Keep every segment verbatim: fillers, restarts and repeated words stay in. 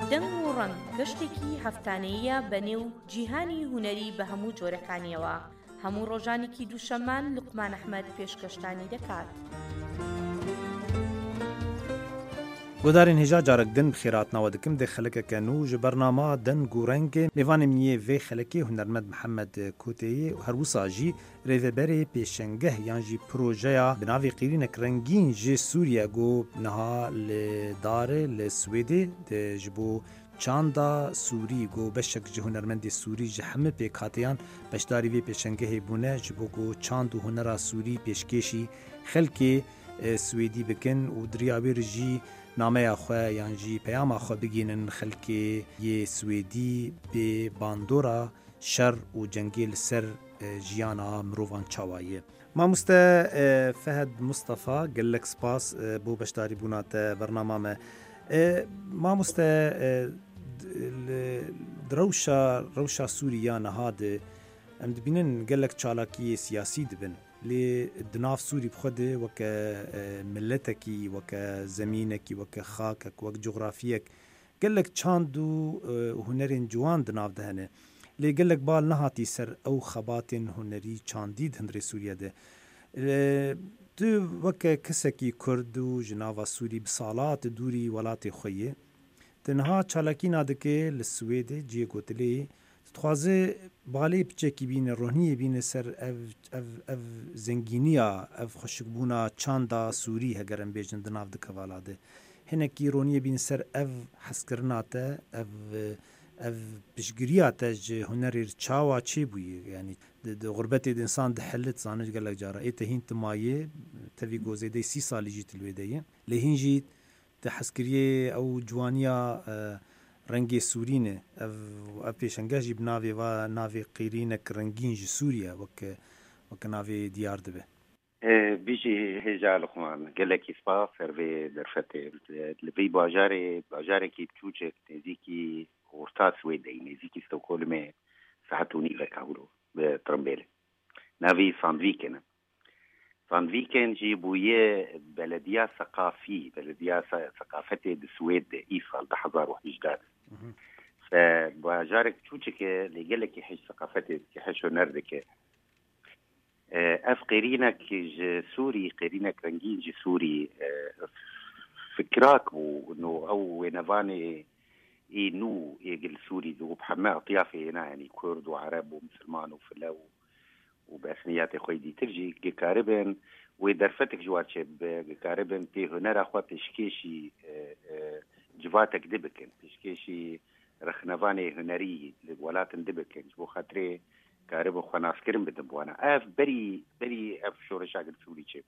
دەنگ و ڕەنگ گەشتێکی هەفتانەیە بەنێو جیهانی هونەری بە هەموو جۆرەکانیەوە. هەموو ڕۆژانێکی دووشەممان لوقمان ئەحمەد پێشکەشتانی دەکات. گۆدارên hêja carek din bi xêratnawe dikim dê xelekeke nû ji bernama deng û rengê mêvanê miniyê vê xelekê hunermend Mihemed Koteyê her wisa jî rêveberê pêşengeh yan jî projeya bi navê qîrînek rengîn ji Sûriye got niha li darê li Swêdê de ji bo çanda Sûrî got beşek ji hunermendê Sûrî ji hemû pêkhatiyan beşdarî vê pêşengehê bûne ji bo got çand û hunera Sûrî pêşkêşî xelkê Swêdî bikin û diriya wê jî nameya xwe yan jî peyama xwe bigînin xelkê yê Swêdî bê bandora şer û cengê li ser jiyana mirovan çawa ye. Mamoste Fehed Mustafa gelek spas bo beşdarî bûna te bernama me. Mamoste rewşa rewşa Sûriya niha de em dibînin gelek çalakiyê siyasî dibin. lê di nav Sûrî bi xwe de weke milletekî, weke zemînekî, weke xakek, wek coğrafiyek gelek çand û hunerên ciwan di nav de hene. Lê gelek bal nehatî ser ew xebatên hunerî çandî di hundirê Sûriye de. Tu weke kesekî Kurd û ji nava Sûrî bi salat dûrî welatê xwe yê. Ti niha çalakîna dike li Swêdê ciyê gotilê dixwaze balê piçekî bîne rohniyê bîne ser ev ev ev zengîniya ev xweşikbûna çanda Sûrî heger em bêjin di nav dikevala de. Hinekî roniyê bîne ser ev heskirina te ev ev piştgiriya te ji hunerê çawa çê bûye yanî di gurbetê de insan dihelit zanî gelek cara ê te hîn tu mayê tevî gozêdê sî salî jî tu lê de ye lê hîn jî di heskiriyê ew ciwaniya rengê Sûrî ne ev ev pêşengeh jî bi navê va navê qîrînek rengîn ji Sûriye weke weke navê diyar dibe. Bijî hêja Luqman gelekî spas ser vê derfetê li vê bajarê bajarekî biçûkek nêzîkî orta Swêdê nêzîkî Stockholmê saet û nîvek hewro bi Trombeê navê Sandviken. Sandviken jî bûye belediya seqafî belediya seqafetê di Swêdê îsal di hezar û hejdeh. Bajarek biçûkeke lê gelekî heş seqafetê dike heş huner dike. Ev qêrînek ji Sûrî qêrînek rengîn ji Sûrî fikrak bû no ew wênevanê ê nû êgil Sûrî û bi heme atyafê hêna yanî Kurd û Ereb û Misliman û file û û bi esniyatê xwe dîtir jî gikaribin wê derfetek ji wan çêbibe gikaribin pê hunera xwe pêşkêşî civatek dibikin pêşkêşî rexnevanê hunerî li welatin dibikin ji bo xatirê karibin xwenavkirin bidin bi wan ev berî berî ev şoreşa gil Sûrî çêb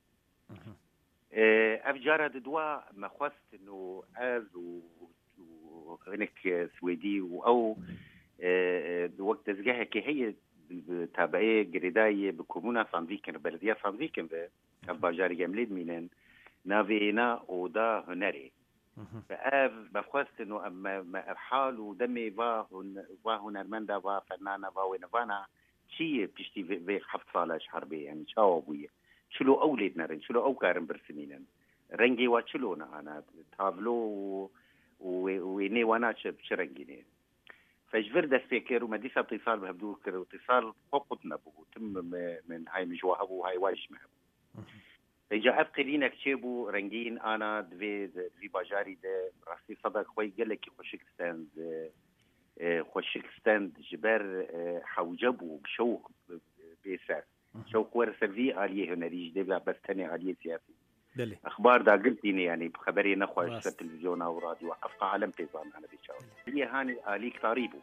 ev cara di dwa me xwestin û ez û hinek Swêdî û ew di wek dezgehekê heye tabeeyê girêdayê bi komûna Sandviken belediya Sandviken ve ev bajarî em lê dimînin navê hêna oda hunerê ve ev me xwestin û em me erhal û demê va va hunermenda va fennana va wênevana çi ye piştî vê heft sala ji herbê yanî çawa bûye çilo ew lê nerin çilo ew karin birsinînin rengê wa çilo nehana tavlo û wênê wana çi çi rengî ne فجبر دستفكر وما ديسا اتصال بهبدو كر اتصال فوقتنا بو تم من هاي مجواه ابو هاي واجش مهب فجاء ابقلينك تشيبو رنجين انا دوي في باجاري ده راسي صدق خوي قال لك خوشك ستاند خوشك ستاند جبر حوجبو بشوق بيسار شوق ورسل في آلية هنريج ده بس تاني آلية سياسي بله. اخبار دا قلتيني يعني بخبري نخوش في التلفزيون او راديو افقى عالم تيزان انا بيشاور هي هاني اليك طريبو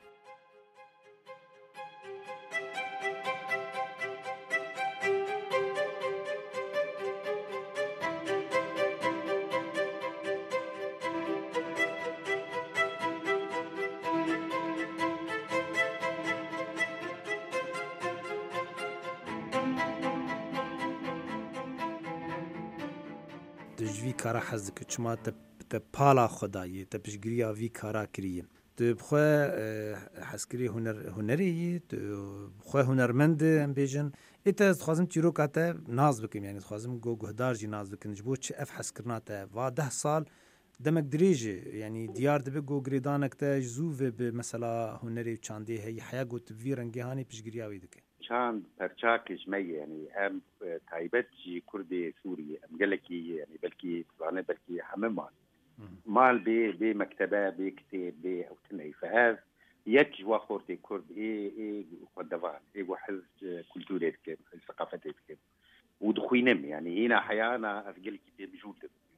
دجوی کارا حز دکه چما te pala xwedayê te piştgiriya vî kara kiriye tu bixwe hezkirî huner hunerê yî tu bixwe hunermend em bêjin ê te dixwazim çîroka te naz bikim yanî dixwazim got guhdar jî naz bikin ji bo çi ev hezkirina te va deh sal دمك دريجة يعني ديار دبقو قريدانك تا جزوفة بمثلا هنري وچاندي هي حياقو تبفيرن جهاني بشقرياوي دكي شان برشاك جمية يعني أم تايبت جي كردي سوري أم قالكي يعني بلكي بزانة بلكي حممان مال بي بي مكتبة بي كتاب بي أو تنعي فهذا يج واخورتي كرد إيه إيه قدفان إيه وحز كولتوريتك ثقافتك ودخوينم يعني هنا حيانا أفقل كتاب بجود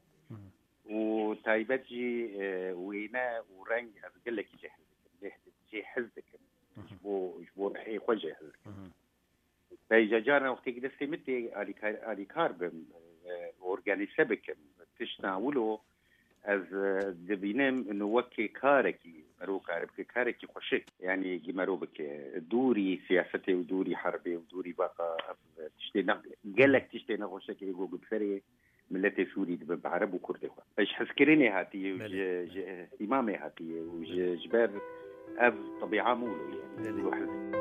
وتايبت جي وينا ورنج أفقل لك جهز جي حزك جبو جبو رحي خوجه فإذا جانا وقتك دستي متي على كاربم أورجانيسة بكم تشناولو از دبینم انه وکی کارکی مرو کارب که کارکی خوشک يعني جمرو بك دوري سياسته ودوري حربي ودوري بقى تشتينا قال لك تشتينا خوشك يقول بفري ملتي سوري بعرب وكردي ايش حسكريني هاتي امامي هاتي وجبر اف طبيعه مولو يعني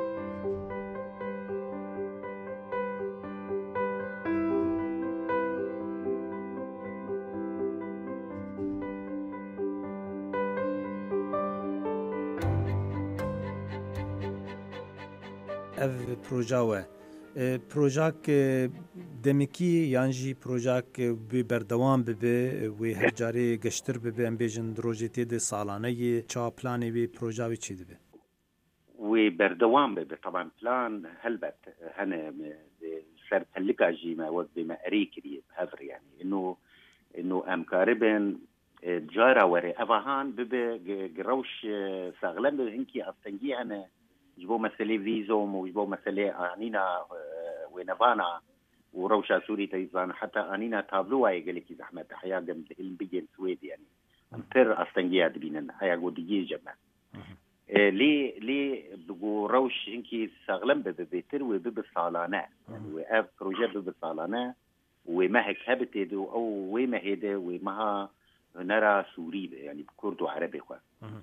اف پروژاوه پروژاک دمکی یانجی پروژاک به بردوام ببه و هر جاری گشتر ببه ام بیجن دروجتی ده سالانه چا پلانی به پروژاوی چی ده و بردوام ببه طبعا پلان هلبت هنه سر تلقى جيما وقت ما أريكري بهذر يعني إنه إنه أم كاربن جارا وري أفهان ببه جروش ساغلم هنكي أستنجي أنا جبوا مسألة فيزوم وجبوا مسألة أنينا ونبانا وروشة سوري تيزان حتى أنينا تابلوها يقول لك زحمة حياة جنب البيجن سويدي يعني أمتر أستنجيها دبينن حياة قدية جمع ليه ليه بقوا روش إنكي ساغلم ببيتر وببصالانة يعني وقف بروجة ببصالانة وما هيك هبتدو أو وما هيدا وما نرى سوري يعني بكرد وعربي خوا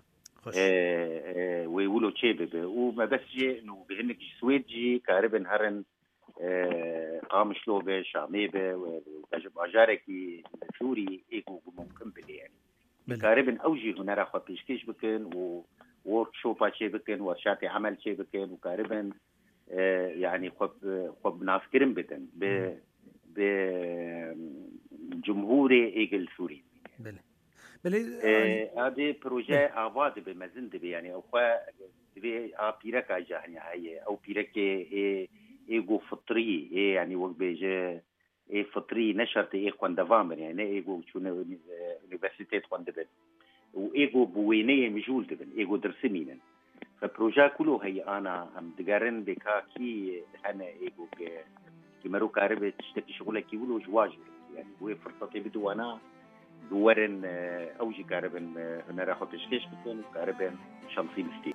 ويقولوا شيء وما بس جي إنه بهنك سويد جي كاربن هرن قام شلوبه شاميبه وتجرب أجاركي سوري إيكو ممكن بدي يعني كاربن أوجي هنا راح بيش كيش بكن و وورك شوبا شيء بكن ورشات عمل شيء بكن وكاربن يعني خب خب ناس كرم بدن ب بجمهوري إيجل سوري بله بله هذه بروجة آباد بمزند بي يعني أو خا بي أبيرك أجاهني هاي أو بيرك إيه إيجو فطري إيه يعني وقت بيجي إيه فطري نشرت إيه قندفامر يعني إيجو شو universitet قندبن وإيجو بوينية مجول دبن إيجو درسمينن فبروجة كله هي أنا هم دقارن بكاكي هنا إيجو ك كمرو كاربة تشتكي شغلك يقولوا جواجر يعني هو فرصتي بدو أنا دورن أوجي كاربن هنا راحوا تشكيش بكون كاربن شمسي مستي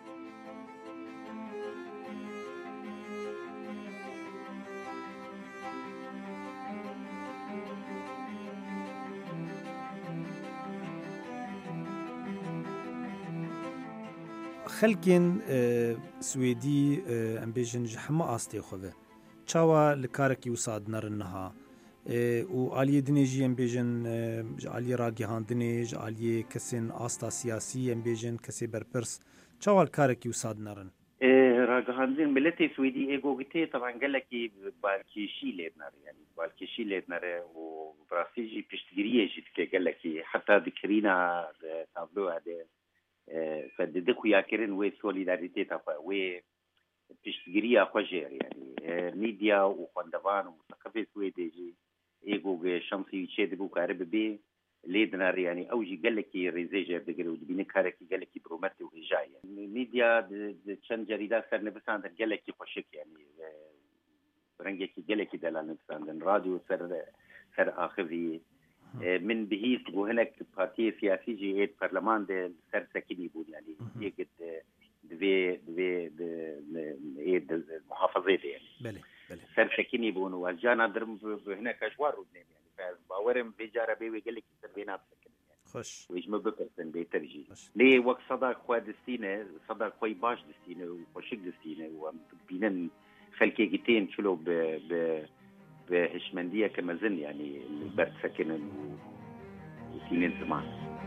خلکن سویدی ام بیجن جحما آستی خوبه چاوا لکارکی وساد نرنها و عالی دنیجی ام بیجن عالی راگیهان دنیج عالی کسین آستا سیاسی ام بیجن کسی برپرس چاوا لکارکی وساد نرن راگیهان دن ملتی سویدی ایگو گتی طبعا قالکی بالکیشی لیدنر يعني بالکیشی لیدنر و براسیجی پشتگیریه جید که قالکی حتی ذکرینا تابلو هده فددكو ياكرن وي سوليداريتي تاع وي بيشتغريا خوجير يعني ميديا وخندوان ومثقفي سويدي ايغو شمسي تشيدبو كارب بي ليدنار يعني اوجي قال لك ريزيجر دغري ودبيني كاركي قال لك بروماتي وهجاي يعني ميديا تشن جريدات سر نفسان قال لك خوشك يعني برنجي قال لك دلال نفسان راديو سر سر اخذي من بهيس وهناك بارتي سياسي جي برلمان دي سر سكيني بون يعني يقد دوي دوي ايد المحافظات يعني بله بله سر سكيني بون وجانا درم هناك اشوار ودنيم يعني فباورم بيجاره بي ويقول لك سربينات سكن يعني خوش ويجم بكرتن بيترجي ليه وقت صدق خوا دستينه صدق خوي باش دستينه وشق دستينه وبينن خلكي جتين شلو ب ب بهشمندية كمزن يعني البرد سكن سنين زمان.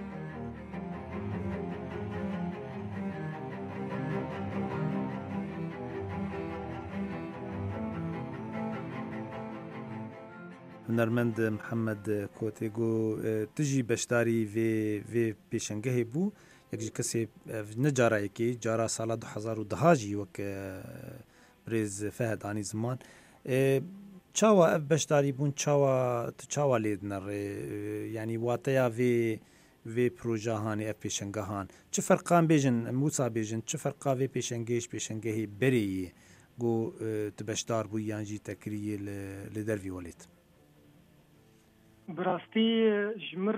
هنرمند محمد کوتیگو تجی بشداری وی وی پیشنگه بو یک کسی نجاره کی جارا سال دو هزار و ده جی وک بریز فهد آنی زمان چاوا اف بشداری بون چاوا چاوا لید نر یعنی واتیا وی وی پروژه هانی اف پیشنگه هان چه فرقان بیجن موسا بیجن چه فرقا وی پیشنگهش پیشنگهی بری گو تبشدار بو یانجی تکریه لدروی ولید براستی جمر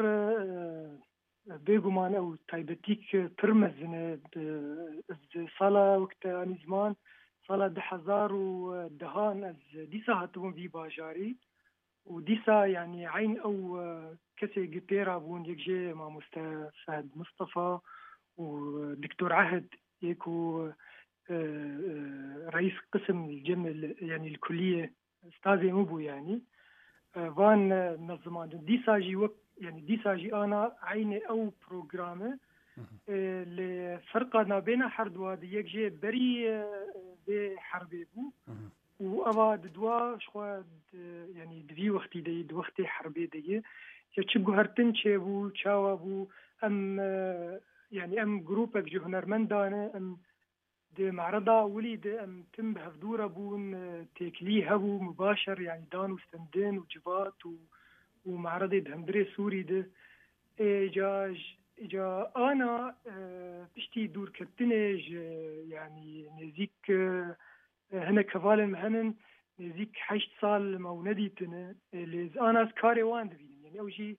بگمان او تایبتیک پرمزنه سالا وقت آنی زمان سالا ده هزار و دهان از دیسا هاتون وی باجاری و دیسا يعني عين او كسي جبيرا بون يكجي مع مستفاد مصطفى ودكتور عهد يكو رئيس قسم الجمل يعني الكلية استاذي مبو يعني وان نظمان ديساجي وقت يعني ديساجي انا عيني او بروجرامه لفرقه ما بين حردوا يكجي بري بحربي بو و دوا شو يعني دوی وقتی دی دو وقتی حربی دیگه که چه گوهرتن چه بو چاوا بو ام يعني ام جروبك جو هنرمندانه ام دي معرضة وليد ام تم بهفدورة بون تيكلي هبو مباشر يعني دان وستندين وجبات و ومعرضة دهمدري سوري ده اجا اجا انا بشتي دور كتنج يعني نزيك هنا كفالن مهنن نزيك حشت صال مونديتنا اللي انا سكاري وان دبين يعني او شيء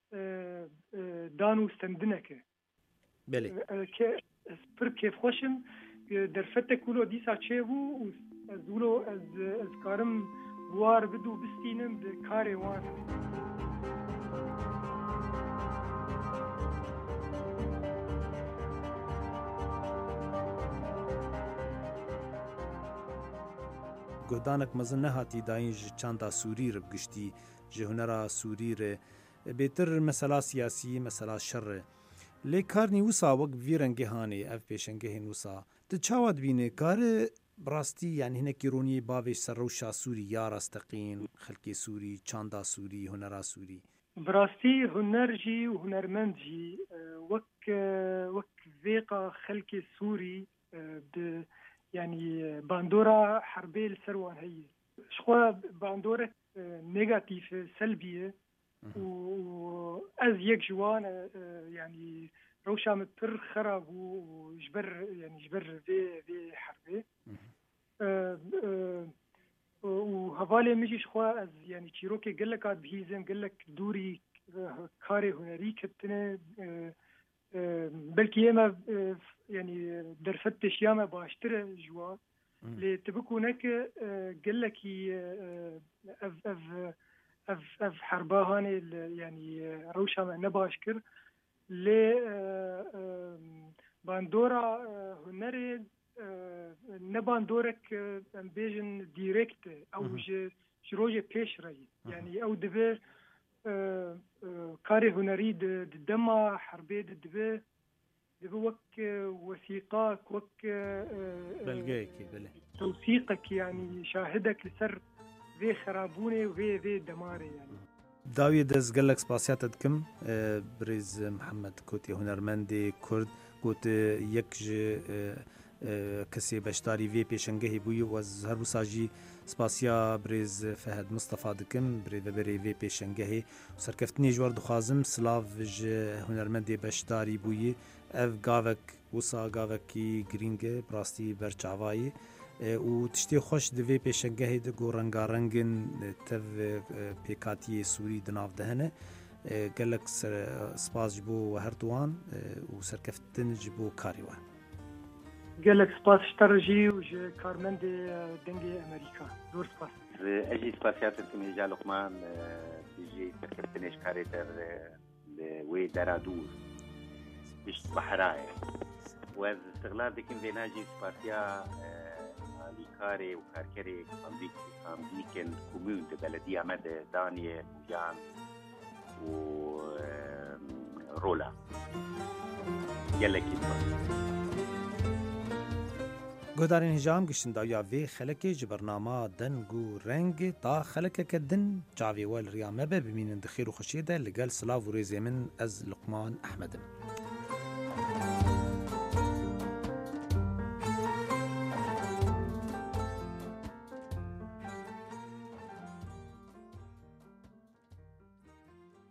دانو استندنك بله ك سبر كيف خوشم درفته كله ديسا تشيبو ازولو از از كارم بوار بدو بستينم بكاري وان گودانک مزن نهاتی داین چاندا سوری رب گشتی جهنرا سوری ر بهتر مسئله سیاسی مسئله شر لی کارنی وسا وق ویرنگه هانی اف پیشنگه نوسا ت چاواد بینه کار براستی یعنی هنه کیرونی باوی سروشا سوری یا راستقین خلکی سوری چاندا سوری هنرا سوری براستی هنرجی و هنرمندجی وک وک ویقا خلکی سوری د يعني باندورا حربية السروان هي شخوا باندورا نيجاتيف سلبية وأز يك جوان يعني روشا متر خراب وجبر يعني جبر في في حربية وهفالي مجي شخوا أز يعني تشيروكي قال لك عاد بهيزم قال لك دوري كاري هنري كتنا بلكي ياما يعني درفتش ياما باشترى جوا اللي تبكو هناك قال لك اف اف اف اف حربا هاني يعني روشا ما نباشكر ل باندورا هنري نباندورك بيجن دايركت او جروجي بيشري يعني او دبي كاري هنري دما حربي دبي دبي وك وثيقاك وك بلغيك بله توثيقك يعني شاهدك لسر في خرابوني وفي في دماري يعني داوی دز گلک سپاسیات دکم بریز محمد کوتی هنرمندی کرد گوت یک کسی بشتاری وی پیشنگهی بوی و هر بساجی سپاسیا بریز فهد مصطفى دکم بری بری وی پیشنگهی سرکفتنی جوار دخوازم سلاف ج هنرمندی بشتاری بوی اف گاوک وسا گاوکی گرینگ براستی برچاوایی و تشتی خوش دوی پیشنگهی دگو رنگارنگن تف پیکاتی سوری دناف دهنه گلک سپاس جبو و هردوان و سرکفتن جبو کاریوان قالك سباس اشترجي وج كارمند دنجي امريكا دور سباس اجي سباسيات انتم جا لقمان تيجي تكرتنيش كاريتر وي درادور بيش بحراي واز استغلال دكين بيناجي سباسيا ليكاري وكاركري امريك امريكان كومون دي بلديه مد دانيال وجان و رولا gelekî گۆدارên hêjam giştin dawiya vê xelekê ji bernama deng û rengê ta xelekeke din cavê we li riya me be bimînin di xêr û xweşiyê de li gel silav û rêzê min ez Luqman Ehmedim.